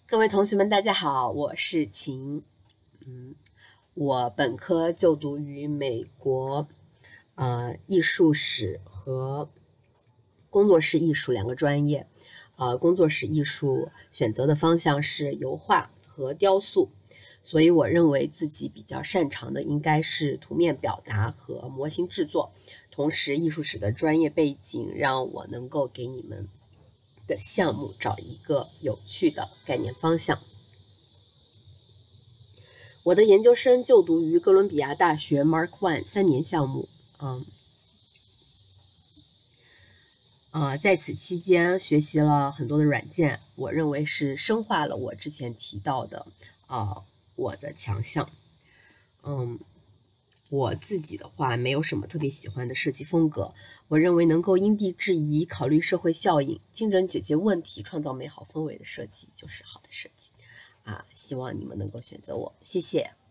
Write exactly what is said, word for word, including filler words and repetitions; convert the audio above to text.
各位同学们，大家好，我是秦。嗯，我本科就读于美国，呃，艺术史和工作室艺术两个专业。呃，工作室艺术选择的方向是油画和雕塑，所以我认为自己比较擅长的应该是图面表达和模型制作。同时，艺术史的专业背景让我能够给你们的项目找一个有趣的概念方向。我的研究生就读于哥伦比亚大学 Mark One 三年项目，嗯，呃，在此期间学习了很多的软件，我认为是深化了我之前提到的，呃，我的强项。嗯，我自己的话没有什么特别喜欢的设计风格，我认为能够因地制宜、考虑社会效应、精准解决问题、创造美好氛围的设计就是好的设计。啊，希望你们能够选择我，谢谢。